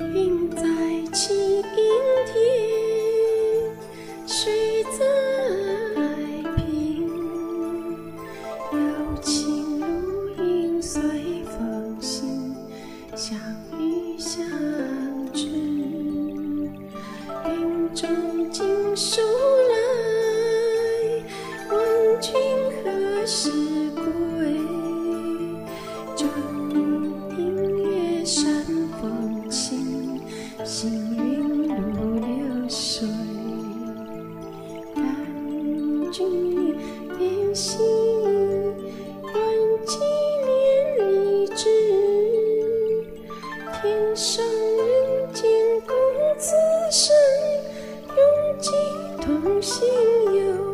云在晴天，水在平，有情如影随风行，相遇相知。云中尽数来，问君何时归？正午明月山风轻，行云如流水。感君远行，愿纪念你志。天上人间共此生，永寄同心游。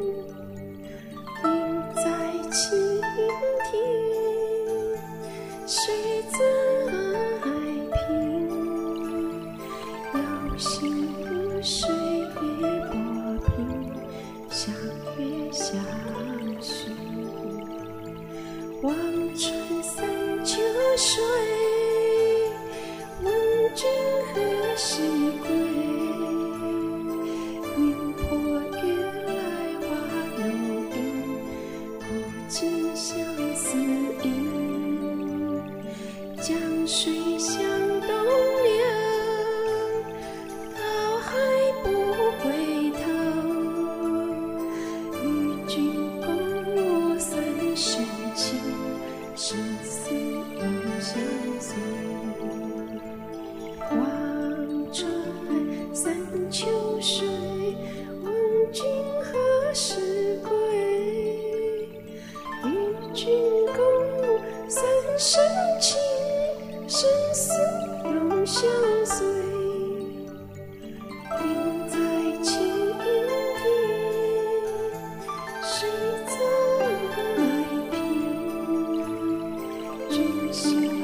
云在晴天，水在平，有心如水月波平，相约相许。望穿三秋水，问君何时归？云破月来花落影，不尽相思意。江水向东流，到海不回头。与君共我三世情，生死永相随。望穿三秋水，问君何时归？与君共舞三生情，生死永相随。云在晴天，水在平，君心